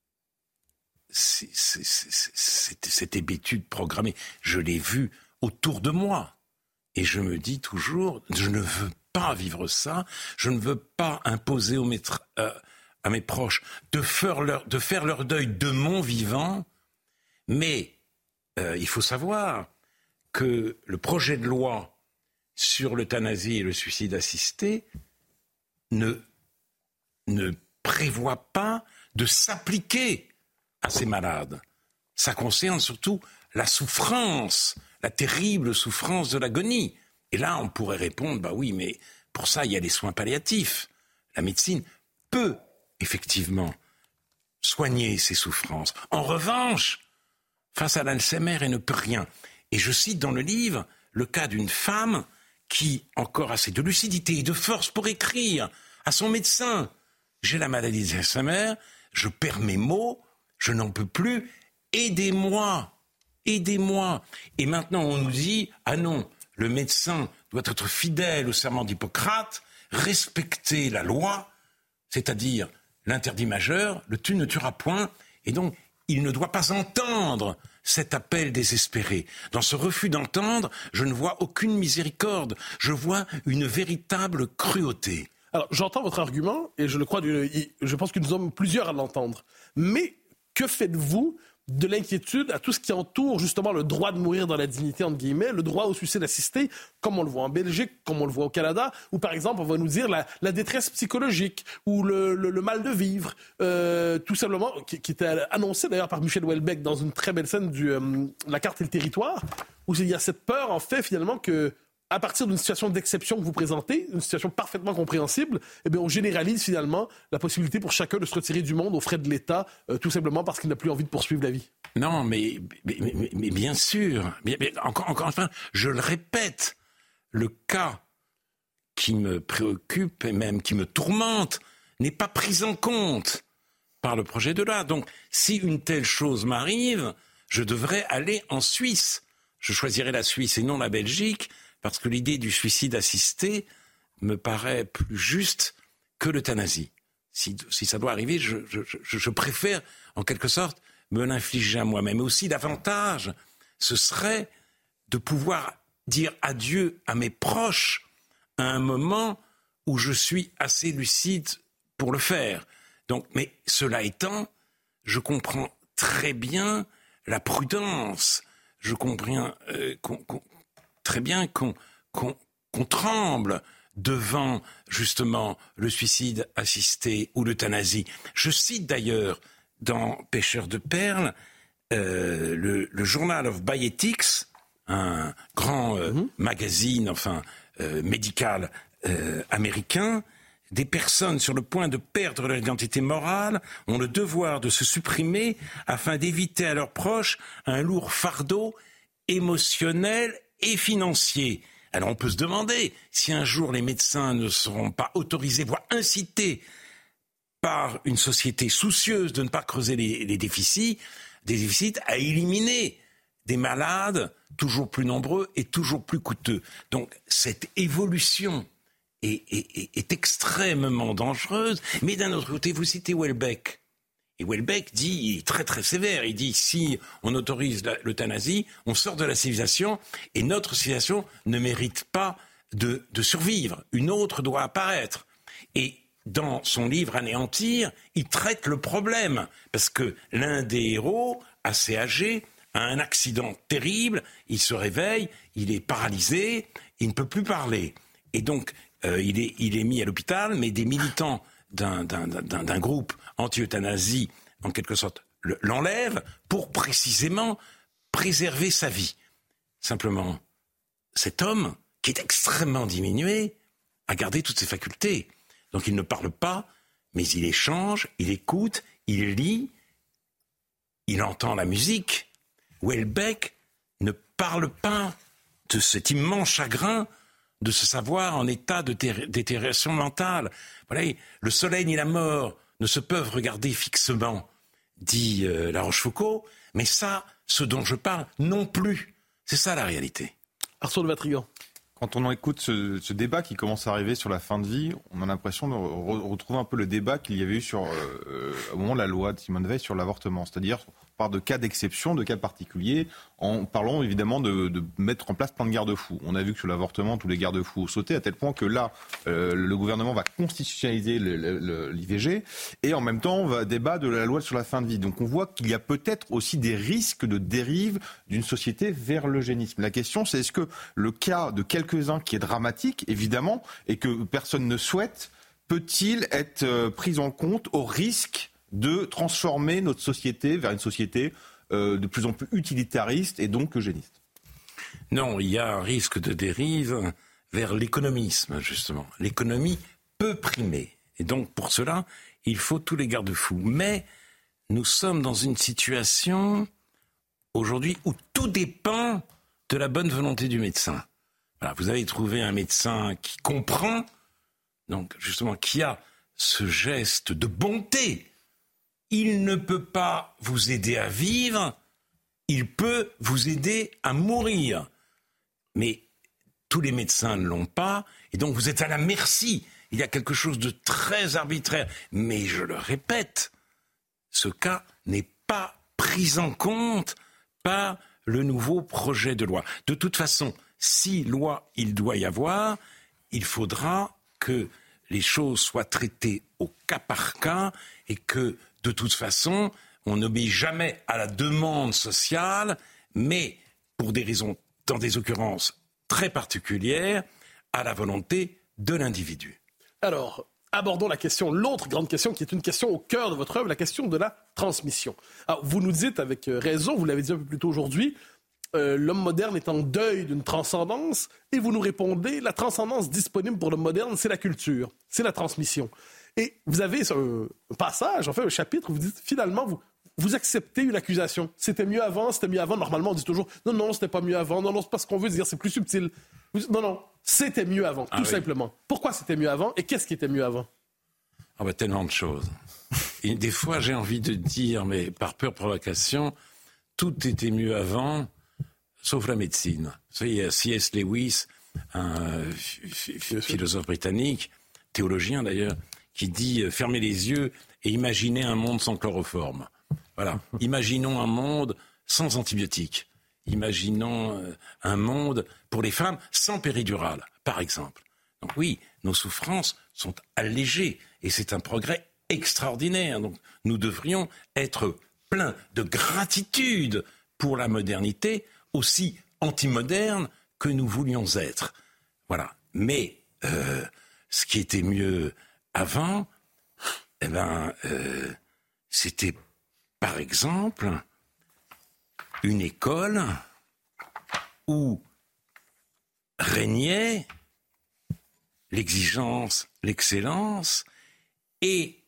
Speaker 6: c'est, c'est, c'est, c'est, cette hébétude programmée, je l'ai vu autour de moi. Et je me dis toujours, je ne veux pas vivre ça, je ne veux pas imposer aux maîtres, euh, à mes proches de faire, leur, de faire leur deuil de mon vivant, mais euh, il faut savoir que le projet de loi sur l'euthanasie et le suicide assisté ne, ne prévoit pas de s'appliquer à ces malades. Ça concerne surtout la souffrance, la terrible souffrance de l'agonie. Et là, on pourrait répondre, bah oui, mais pour ça, il y a les soins palliatifs. La médecine peut, effectivement, soigner ces souffrances. En revanche, face à l'Alzheimer, elle ne peut rien. Et je cite dans le livre le cas d'une femme qui, encore assez de lucidité et de force pour écrire à son médecin, j'ai la maladie d'Alzheimer, je perds mes mots, je n'en peux plus, aidez-moi, aidez-moi. Et maintenant on nous dit, ah non, le médecin doit être fidèle au serment d'Hippocrate, respecter la loi, c'est-à-dire l'interdit majeur, le tu ne tueras point, et donc il ne doit pas entendre cet appel désespéré. Dans ce refus d'entendre, je ne vois aucune miséricorde. Je vois une véritable cruauté.
Speaker 7: Alors, j'entends votre argument, et je le crois, je pense que nous sommes plusieurs à l'entendre. Mais que faites-vous de l'inquiétude à tout ce qui entoure justement le droit de mourir dans la dignité, entre guillemets, le droit au suicide assisté, comme on le voit en Belgique, comme on le voit au Canada, où par exemple on va nous dire la, la détresse psychologique ou le, le, le mal de vivre, euh, tout simplement, qui, qui était annoncé d'ailleurs par Michel Houellebecq dans une très belle scène de euh, La carte et le territoire, où il y a cette peur en fait finalement que à partir d'une situation d'exception que vous présentez, une situation parfaitement compréhensible, eh bien, on généralise finalement la possibilité pour chacun de se retirer du monde aux frais de l'État, euh, tout simplement parce qu'il n'a plus envie de poursuivre la vie.
Speaker 6: Non, mais, mais, mais, mais bien sûr. Mais, mais encore, encore enfin, je le répète, le cas qui me préoccupe et même qui me tourmente n'est pas pris en compte par le projet de loi. Donc, si une telle chose m'arrive, je devrais aller en Suisse. Je choisirais la Suisse et non la Belgique, parce que l'idée du suicide assisté me paraît plus juste que l'euthanasie. Si, si ça doit arriver, je, je, je, je préfère, en quelque sorte, me l'infliger à moi-même. Mais aussi, davantage, ce serait de pouvoir dire adieu à mes proches à un moment où je suis assez lucide pour le faire. Donc, mais cela étant, je comprends très bien la prudence. Je comprends euh, qu'on, qu'on, très bien qu'on, qu'on, qu'on tremble devant, justement, le suicide assisté ou l'euthanasie. Je cite d'ailleurs, dans Pêcheurs de perles, euh, le, le Journal of Bioethics, un grand euh, mmh. magazine, enfin, euh, médical euh, américain. Des personnes sur le point de perdre leur identité morale ont le devoir de se supprimer afin d'éviter à leurs proches un lourd fardeau émotionnel et financier. Alors on peut se demander si un jour les médecins ne seront pas autorisés, voire incités par une société soucieuse de ne pas creuser les, les déficits, des déficits à éliminer des malades toujours plus nombreux et toujours plus coûteux. Donc cette évolution est, est, est extrêmement dangereuse. Mais d'un autre côté, vous citez Houellebecq. Et Houellebecq dit, il est très très sévère, il dit si on autorise la, l'euthanasie, on sort de la civilisation et notre civilisation ne mérite pas de, de survivre. Une autre doit apparaître. Et dans son livre Anéantir, il traite le problème. Parce que l'un des héros, assez âgé, a un accident terrible, il se réveille, il est paralysé, il ne peut plus parler. Et donc, euh, il est, il est mis à l'hôpital, mais des militants d'un, d'un, d'un, d'un groupe anti-euthanasie, en quelque sorte, le, l'enlèvent pour précisément préserver sa vie. Simplement, cet homme, qui est extrêmement diminué, a gardé toutes ses facultés. Donc il ne parle pas, mais il échange, il écoute, il lit, il entend la musique. Houellebecq ne parle pas de cet immense chagrin de se savoir en état de ter- détérioration mentale. Voilà, le soleil ni la mort ne se peuvent regarder fixement, dit euh, La Rochefoucauld, mais ça, ce dont je parle, non plus. C'est ça la réalité.
Speaker 7: Arthur de Vatrigan.
Speaker 8: Quand on écoute ce, ce débat qui commence à arriver sur la fin de vie, on a l'impression de re- retrouver un peu le débat qu'il y avait eu sur, euh, au moment de la loi de Simone Veil sur l'avortement. C'est-à-dire, on parle de cas d'exception, de cas particuliers, en parlant évidemment de, de mettre en place plein de garde-fous. On a vu que sur l'avortement, tous les garde-fous ont sauté, à tel point que là, euh, le gouvernement va constitutionnaliser le, le, le, l'I V G, et en même temps, on va débattre de la loi sur la fin de vie. Donc on voit qu'il y a peut-être aussi des risques de dérive d'une société vers l'eugénisme. La question, c'est est-ce que le cas de quelques-uns qui est dramatique, évidemment, et que personne ne souhaite, peut-il être euh, pris en compte au risque de transformer notre société vers une société euh, de plus en plus utilitariste et donc eugéniste?
Speaker 6: Non, il y a un risque de dérive vers l'économisme, justement. L'économie peut primer. Et donc, pour cela, il faut tous les garde-fous. Mais nous sommes dans une situation, aujourd'hui, où tout dépend de la bonne volonté du médecin. Voilà, vous avez trouvé un médecin qui comprend, donc justement, qui a ce geste de bonté. Il ne peut pas vous aider à vivre, il peut vous aider à mourir. Mais tous les médecins ne l'ont pas, et donc vous êtes à la merci. Il y a quelque chose de très arbitraire. Mais je le répète, ce cas n'est pas pris en compte par le nouveau projet de loi. De toute façon, si loi il doit y avoir, il faudra que les choses soient traitées au cas par cas et que, de toute façon, on n'obéit jamais à la demande sociale, mais pour des raisons, dans des occurrences très particulières, à la volonté de l'individu.
Speaker 7: Alors, abordons la question, l'autre grande question qui est une question au cœur de votre œuvre, la question de la transmission. Alors, vous nous dites avec raison, vous l'avez dit un peu plus tôt aujourd'hui, euh, l'homme moderne est en deuil d'une transcendance, et vous nous répondez, la transcendance disponible pour l'homme moderne, c'est la culture, c'est la transmission. Et vous avez un passage, en fait un chapitre, où vous dites, finalement, vous, vous acceptez une accusation. C'était mieux avant, c'était mieux avant. Normalement, on dit toujours, non, non, c'était pas mieux avant, non, non, c'est pas ce qu'on veut dire, c'est plus subtil. Non, non, c'était mieux avant, tout ah, oui. simplement. Pourquoi c'était mieux avant, et qu'est-ce qui était mieux avant?
Speaker 6: Ah bah, tellement de choses. Et des fois, j'ai envie de dire, mais par pure provocation, tout était mieux avant, sauf la médecine. Vous savez, C S Lewis, un philosophe britannique, théologien d'ailleurs, qui dit euh, fermez les yeux et imaginez un monde sans chloroforme. Voilà. Imaginons un monde sans antibiotiques. Imaginons euh, un monde pour les femmes sans péridurale, par exemple. Donc oui, nos souffrances sont allégées et c'est un progrès extraordinaire. Donc nous devrions être pleins de gratitude pour la modernité, aussi anti-moderne que nous voulions être. Voilà. Mais euh, ce qui était mieux avant, eh ben, euh, c'était par exemple une école où régnait l'exigence, l'excellence et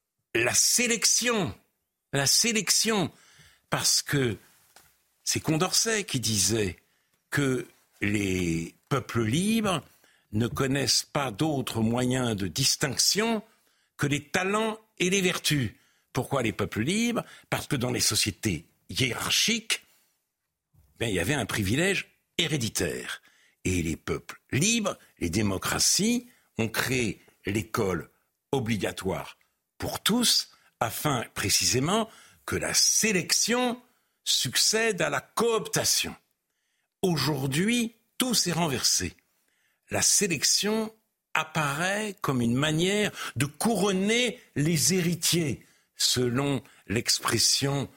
Speaker 6: la sélection. La sélection. Parce que c'est Condorcet qui disait que les peuples libres ne connaissent pas d'autres moyens de distinction que les talents et les vertus. Pourquoi les peuples libres? Parce que dans les sociétés hiérarchiques, ben, il y avait un privilège héréditaire. Et les peuples libres, les démocraties, ont créé l'école obligatoire pour tous, afin précisément que la sélection succède à la cooptation. Aujourd'hui, tout s'est renversé. La sélection apparaît comme une manière de couronner les héritiers, selon l'expression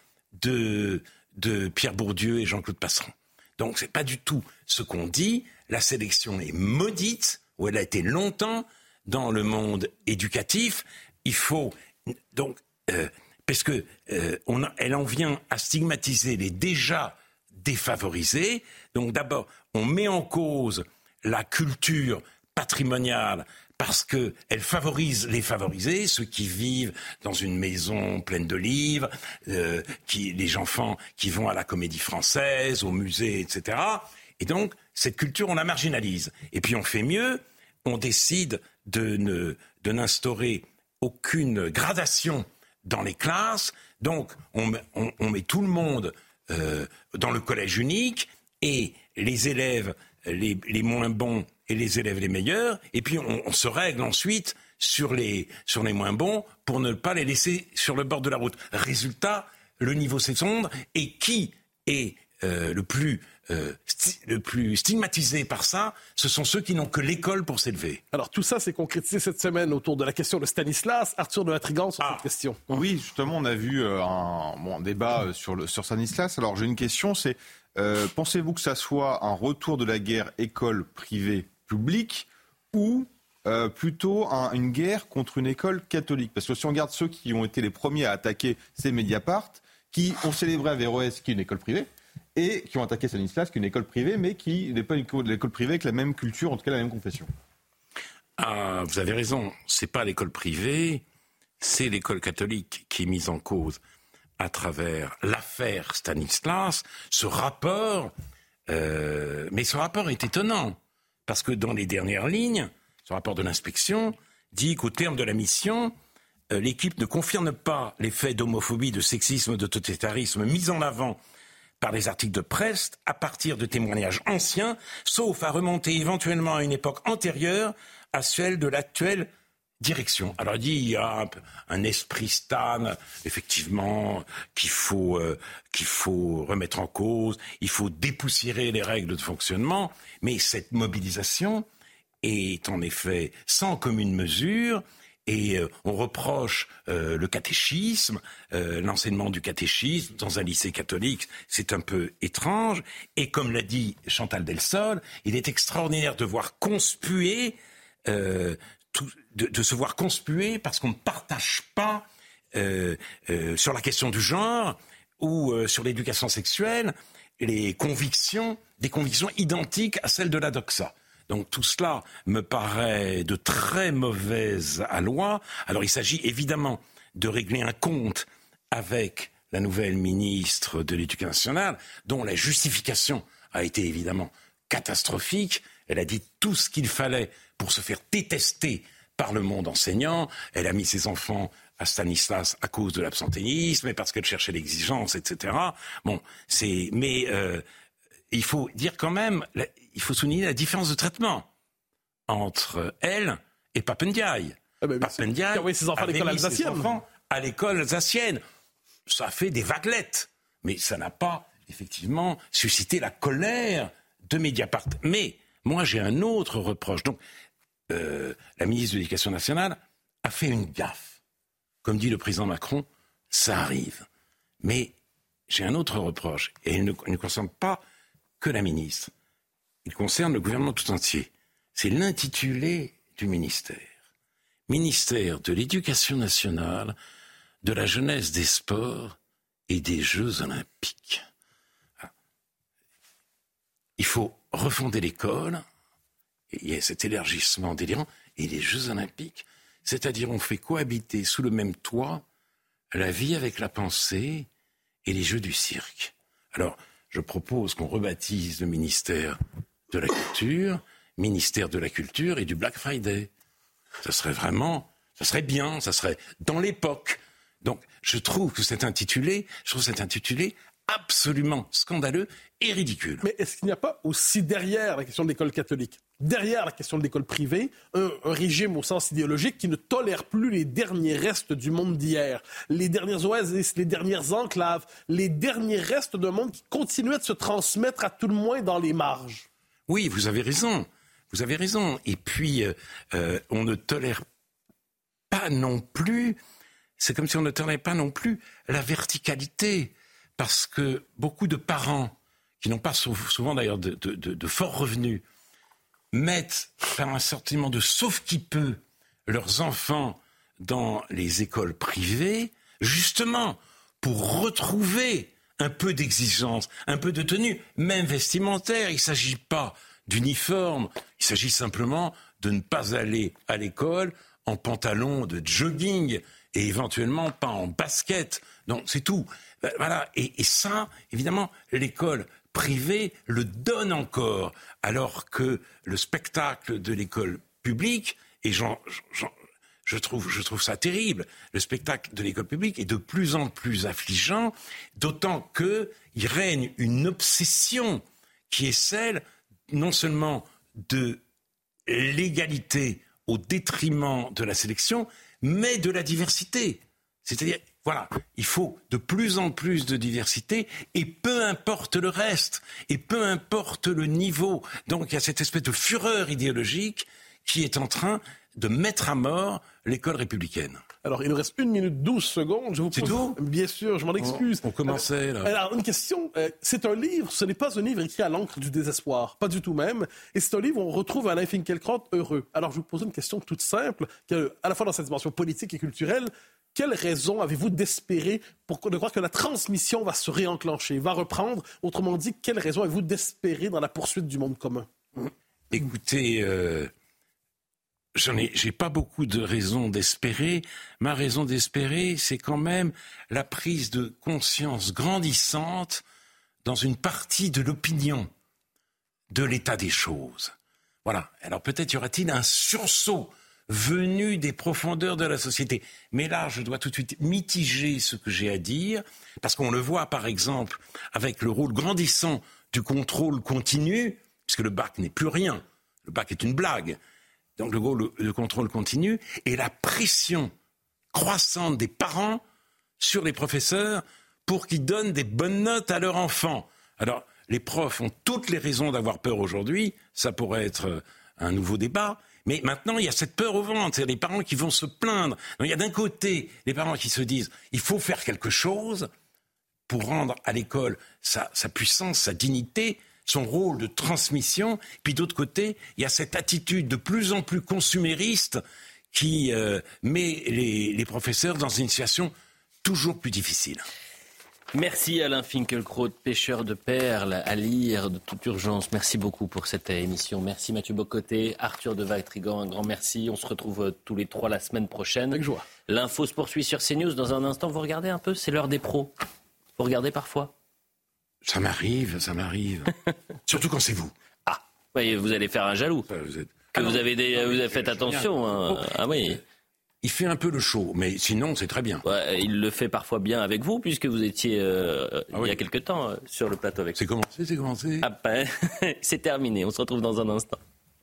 Speaker 6: de, de Pierre Bourdieu et Jean-Claude Passeron. Donc c'est pas du tout ce qu'on dit. La sélection est maudite, ou elle a été longtemps dans le monde éducatif. Il faut donc euh, parce que euh, on a, elle en vient à stigmatiser les déjà défavorisés. Donc d'abord, on met en cause la culture patrimoniale parce qu'elle favorise les favorisés, ceux qui vivent dans une maison pleine de livres, euh, qui, les enfants qui vont à la Comédie Française, au musée, et cetera. Et donc, cette culture, on la marginalise. Et puis on fait mieux, on décide de, ne, de n'instaurer aucune gradation dans les classes. Donc, on, on, on met tout le monde euh, dans le collège unique et les élèves les, les moins bons et les élèves les meilleurs, et puis on, on se règle ensuite sur les, sur les moins bons pour ne pas les laisser sur le bord de la route. Résultat, le niveau s'effondre, et qui est euh, le, plus, euh, sti- le plus stigmatisé par ça, ce sont ceux qui n'ont que l'école pour s'élever.
Speaker 7: Alors tout ça s'est concrétisé cette semaine autour de la question de Stanislas. Arthur de Vatrigan sur ah. cette question.
Speaker 8: Oui, justement, on a vu euh, un, bon, un débat sur, le, sur Stanislas. Alors j'ai une question, c'est Euh, pensez-vous que ça soit un retour de la guerre école privée publique ou euh, plutôt un, une guerre contre une école catholique? Parce que si on regarde ceux qui ont été les premiers à attaquer ces Mediapart, qui ont célébré Averroès, qui est une école privée, et qui ont attaqué Stanislas, qui est une école privée, mais qui n'est pas une école privée avec la même culture, en tout cas la même confession.
Speaker 6: Ah, vous avez raison, c'est pas l'école privée, c'est l'école catholique qui est mise en cause à travers l'affaire Stanislas, ce rapport, euh, mais ce rapport est étonnant, parce que dans les dernières lignes, ce rapport de l'inspection dit qu'au terme de la mission, euh, l'équipe ne confirme pas les faits d'homophobie, de sexisme, de totalitarisme mis en avant par les articles de presse à partir de témoignages anciens, sauf à remonter éventuellement à une époque antérieure à celle de l'actuelle direction. Alors il dit il y a un, un esprit Stan, effectivement, qu'il faut, euh, qu'il faut remettre en cause, il faut dépoussiérer les règles de fonctionnement, mais cette mobilisation est en effet sans commune mesure, et euh, on reproche euh, le catéchisme, euh, l'enseignement du catéchisme dans un lycée catholique, c'est un peu étrange, et comme l'a dit Chantal Delsol, il est extraordinaire de voir conspuer euh, Tout, de, de se voir conspuer parce qu'on ne partage pas euh, euh, sur la question du genre ou euh, sur l'éducation sexuelle. les convictions, des convictions identiques à celles de la doxa. Donc tout cela me paraît de très mauvaise loi. Alors il s'agit évidemment de régler un compte avec la nouvelle ministre de l'Éducation nationale, dont la justification a été évidemment catastrophique. Elle a dit tout ce qu'il fallait pour se faire détester par le monde enseignant. Elle a mis ses enfants à Stanislas à cause de l'absentéisme et parce qu'elle cherchait l'exigence, et cetera. Bon, c'est, mais euh, il faut dire quand même, il faut souligner la différence de traitement entre elle et Pape Ndiaye.
Speaker 7: Ah ben,
Speaker 6: Pape Ndiaye
Speaker 7: oui, ses enfants à l'école alsacienne.
Speaker 6: Ses enfants à l'école alsacienne. Ça a fait des vaguelettes, mais ça n'a pas effectivement suscité la colère de Mediapart. Mais moi, j'ai un autre reproche. Donc, euh, la ministre de l'Éducation nationale a fait une gaffe. Comme dit le président Macron, ça arrive. Mais j'ai un autre reproche, et il ne, il ne concerne pas que la ministre. Il concerne le gouvernement tout entier. C'est l'intitulé du ministère. Ministère de l'Éducation nationale, de la jeunesse, des sports et des Jeux olympiques. Il faut refonder l'école, et il y a cet élargissement délirant, et les Jeux olympiques, c'est-à-dire on fait cohabiter sous le même toit la vie avec la pensée et les Jeux du cirque. Alors, je propose qu'on rebaptise le ministère de la Culture, ministère de la Culture et du Black Friday. Ça serait vraiment, ça serait bien, ça serait dans l'époque. Donc, je trouve que cet intitulé, je trouve cet intitulé absolument scandaleux et ridicule.
Speaker 7: Mais est-ce qu'il n'y a pas aussi derrière la question de l'école catholique, derrière la question de l'école privée, un, un régime au sens idéologique qui ne tolère plus les derniers restes du monde d'hier, les dernières oasis, les dernières enclaves, les derniers restes d'un monde qui continuait de se transmettre à tout le moins dans les marges?
Speaker 6: Oui, vous avez raison. Vous avez raison. Et puis, euh, on ne tolère pas non plus, c'est comme si on ne tolérait pas non plus la verticalité. Parce que beaucoup de parents, qui n'ont pas souvent d'ailleurs de, de, de, de forts revenus, mettent par un sentiment de sauf qui peut leurs enfants dans les écoles privées, justement pour retrouver un peu d'exigence, un peu de tenue, même vestimentaire. Il ne s'agit pas d'uniforme, il s'agit simplement de ne pas aller à l'école en pantalon de jogging et éventuellement pas en basket. Donc c'est tout. Voilà, et, et ça, évidemment, l'école privée le donne encore, alors que le spectacle de l'école publique, et j'en, j'en, je, trouve, je trouve ça terrible, le spectacle de l'école publique est de plus en plus affligeant, d'autant qu'il règne une obsession qui est celle non seulement de l'égalité au détriment de la sélection, mais de la diversité. C'est-à-dire, voilà, il faut de plus en plus de diversité et peu importe le reste, et peu importe le niveau. Donc il y a cette espèce de fureur idéologique qui est en train de mettre à mort l'école républicaine.
Speaker 7: Alors, il nous reste une minute douze secondes. Je vous
Speaker 6: C'est
Speaker 7: pose...
Speaker 6: tout?
Speaker 7: Bien sûr, je m'en excuse.
Speaker 6: On, on commençait, là.
Speaker 7: Alors, une question. Euh, c'est un livre, ce n'est pas un livre écrit à l'encre du désespoir. Pas du tout même. Et c'est un livre où on retrouve Alain Finkielkraut heureux. Alors, je vous pose une question toute simple, qui est à la fois dans sa dimension politique et culturelle. Quelle raison avez-vous d'espérer pour de croire que la transmission va se réenclencher, va reprendre? Autrement dit, quelle raison avez-vous d'espérer dans la poursuite du monde commun?
Speaker 6: Écoutez, euh, j'en ai, j'ai pas beaucoup de raisons d'espérer. Ma raison d'espérer, c'est quand même la prise de conscience grandissante dans une partie de l'opinion de l'état des choses. Voilà. Alors peut-être y aura-t-il un sursaut venu des profondeurs de la société. Mais là, je dois tout de suite mitiger ce que j'ai à dire, parce qu'on le voit, par exemple, avec le rôle grandissant du contrôle continu, puisque le bac n'est plus rien. Le bac est une blague. Donc le rôle de contrôle continu et la pression croissante des parents sur les professeurs pour qu'ils donnent des bonnes notes à leurs enfants. Alors, les profs ont toutes les raisons d'avoir peur aujourd'hui. Ça pourrait être un nouveau débat. Mais maintenant, il y a cette peur au ventre, c'est les parents qui vont se plaindre. Donc, il y a d'un côté les parents qui se disent il faut faire quelque chose pour rendre à l'école sa, sa puissance, sa dignité, son rôle de transmission. Puis d'autre côté, il y a cette attitude de plus en plus consumériste qui euh, met les, les professeurs dans une situation toujours plus difficile.
Speaker 5: Merci Alain Finkielkraut, pêcheur de perles à lire de toute urgence. Merci beaucoup pour cette émission. Merci Mathieu Bocoté, Arthur de Vatrigan, un grand merci. On se retrouve tous les trois la semaine prochaine.
Speaker 7: Avec joie.
Speaker 5: L'info se poursuit sur CNews. Dans un instant, vous regardez un peu, c'est l'heure des pros. Vous regardez parfois ?
Speaker 6: Ça m'arrive, ça m'arrive. Surtout quand c'est vous.
Speaker 5: Ah, oui, vous allez faire un jaloux.
Speaker 6: Ça, vous êtes...
Speaker 5: Que
Speaker 6: ah
Speaker 5: vous
Speaker 6: non,
Speaker 5: avez des,
Speaker 6: non,
Speaker 5: vous avez
Speaker 6: je-
Speaker 5: fait
Speaker 6: je-
Speaker 5: attention. Hein.
Speaker 6: Oh.
Speaker 5: Ah oui.
Speaker 6: Il fait un peu le show, mais sinon, c'est très bien.
Speaker 5: Ouais, il le fait parfois bien avec vous, puisque vous étiez euh,
Speaker 6: Ah
Speaker 5: il
Speaker 6: oui.
Speaker 5: y a quelque temps euh, sur le plateau avec
Speaker 6: C'est commencé, c'est commencé.
Speaker 5: Ah ben, c'est terminé. On se retrouve dans un instant.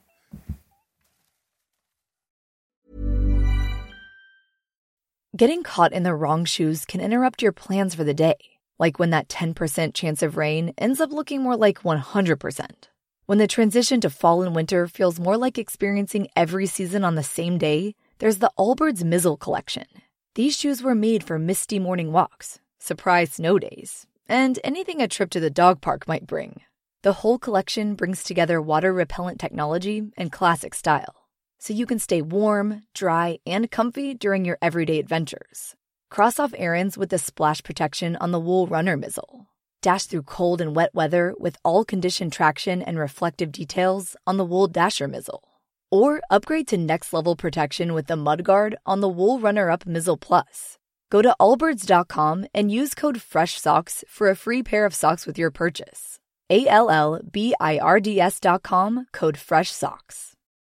Speaker 9: Getting caught in the wrong shoes can interrupt your plans for the day. Like when that ten percent chance of rain ends up looking more like one hundred percent. When the transition to fall and winter feels more like experiencing every season on the same day, there's the Allbirds Mizzle Collection. These shoes were made for misty morning walks, surprise snow days, and anything a trip to the dog park might bring. The whole collection brings together water-repellent technology and classic style, so you can stay warm, dry, and comfy during your everyday adventures. Cross off errands with the splash protection on the Wool Runner Mizzle. Dash through cold and wet weather with all-condition traction and reflective details on the Wool Dasher Mizzle. Or upgrade to next-level protection with the Mudguard on the Wool Runner-Up Mizzle Plus. Go to allbirds dot com and use code FRESHSOCKS for a free pair of socks with your purchase. A L L B I R D S dot com, code FRESHSOCKS.